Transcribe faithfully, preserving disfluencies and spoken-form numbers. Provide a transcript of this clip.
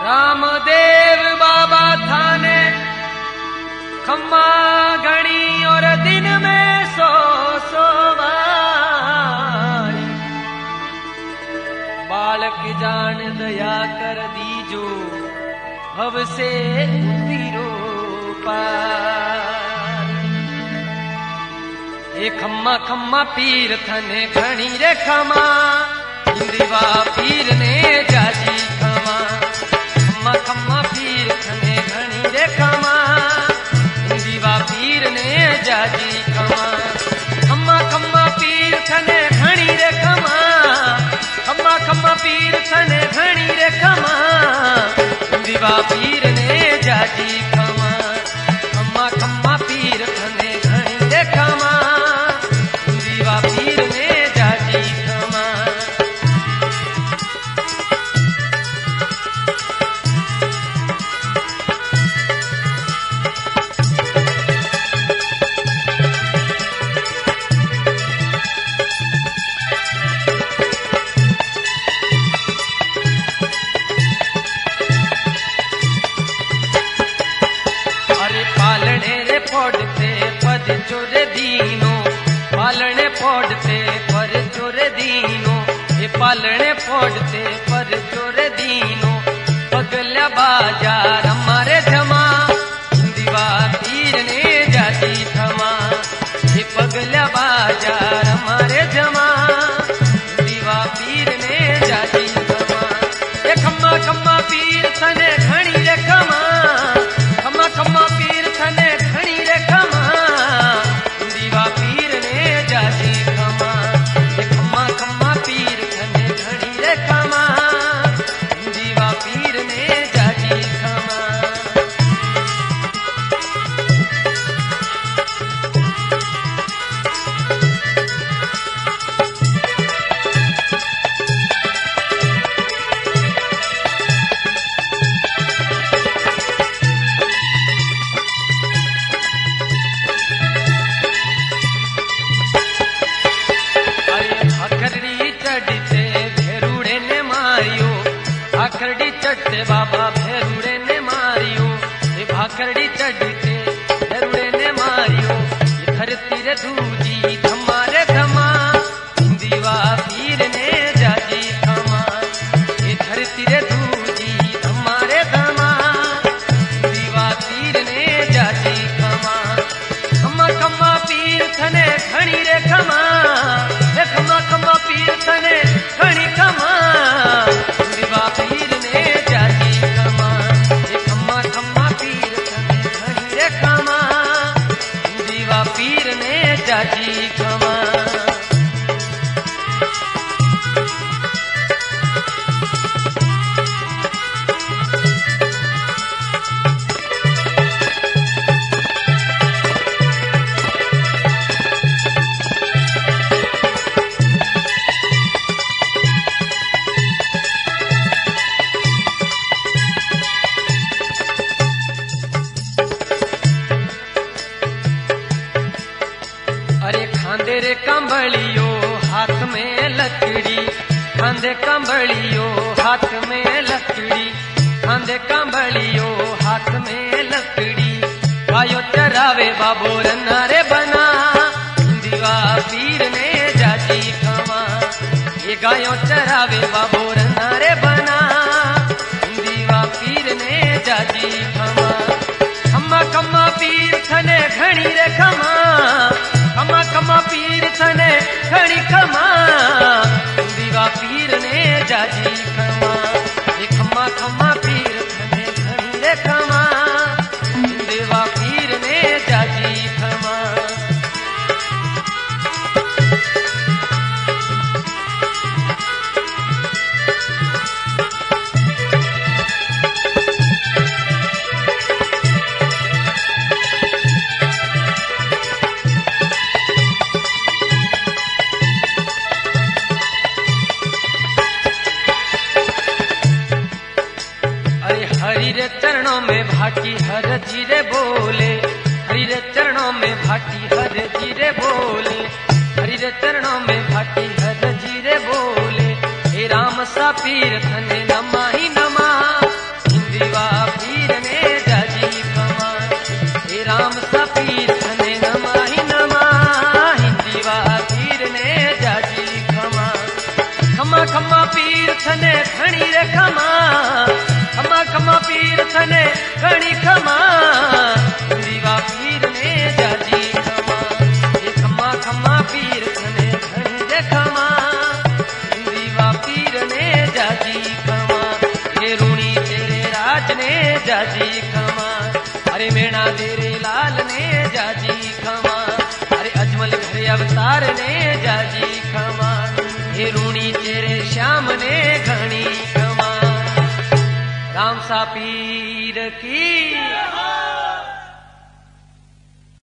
रामदेव बाबा थाने खम्मा घणी और दिन में सो सो बारी। बालक जान दया कर दीजो भव से उतरो पार। ए खम्मा खम्मा पीर थने घणी रे खमा इंदिवा पीर ने जाजी खमा। खम्मा खम्मा पीर थने घणी रे खमा इंदिवा पीर ने जाजी खमा। खम्मा खम्मा पीर थने घणी रे खमा। खम्मा खम्मा पीर थने घणी रे खमा इंदिवा पीर ने जाजी खमा। खम्मा खम्मा पीर थने घणी रे खमा इंदिवा पीर ने जाजी खमा। फोड़ते पर चोरे दीनो पालने फोड़ते पर चोरे दीनो। ये पालने फोड़ते पर चोरे दीनो पगला बाजार हमारे जमा इंदिवा पीर ने जाती थमा। ये पगला बाजार हमारे जमा इंदिवा पीर ने जाती थमा। ये खम्मा खम्मा पीर थने घणी रे खमा। खम्मा खम्मा पीर थने घणी रे खमा इंदिवा पीर ने जाजी खमा। ये खम्मा खम्मा पीर थने घणी रे खमा इंदिवा पीर ने जाजी खमा। भाखरडी चढ़ते बाबा भेरुड़े ने मारियो। ये भाखरडी चढ़ते भेरुड़े ने मारियो। ये धरती रे दूजी धमारे धमा इंदिवा पीर ने जाजी खमा। ये धरती रे दूजी धमारे धमा इंदिवा पीर ने जाजी खमा। खम्मा खम्मा पीर थने घणी रे खमा। ये खम्मा खम्मा पीर थने घणी खमा इंदिवा पीर ने जाजी खमा। ये खम्मा खम्मा पीर थने घणी रे खमा इंदिवा पीर ने जाजी खमा। खांदे रे कंबलियो हाथ में लकड़ी। खांदे कंबलियो हाथ में लकड़ी। खांदे कंबलियो हाथ में लकड़ी। गायो चरावे बाबो रन्नारे बना इंदिवा पीर ने जाजी खमा। ये गायो चरावे बाबो रन्नारे बना इंदिवा पीर ने जाजी खमा। खम्मा खम्मा पीर थने घणी रे खमा। खम्मा खम्मा पीर थने घणी खमा इंदिवा पीर ने जाजी खमा। ये खम्मा खम्मा पीर थने घणी रे खमा इंदिवा पीर ने जाजी खमा। हरि रे चरणों में भाटी हर जीरे बोले। हरि रे चरणों में भाटी हर जीरे बोले। हरि रे चरणों में भाटी हर जीरे बोले। हे राम सा पीर थने नमा ही नमा खमा पीर थने घणी रे खमा खमा खमा पीर थने घणी खमा दीवा पीर ने जाजी खमा ये खमा खमा पीर थने घणी रे खमा दीवा पीर ने जाजी खमा ये रूणी तेरे राज ने जाजी खमा अरे मेणा तेरे लाल ने जाजी खमा अरे अजमल घरे अवतार ने जाजी खमा हे रूणी तेरे श्याम ने घणी खमा राम सा पीर की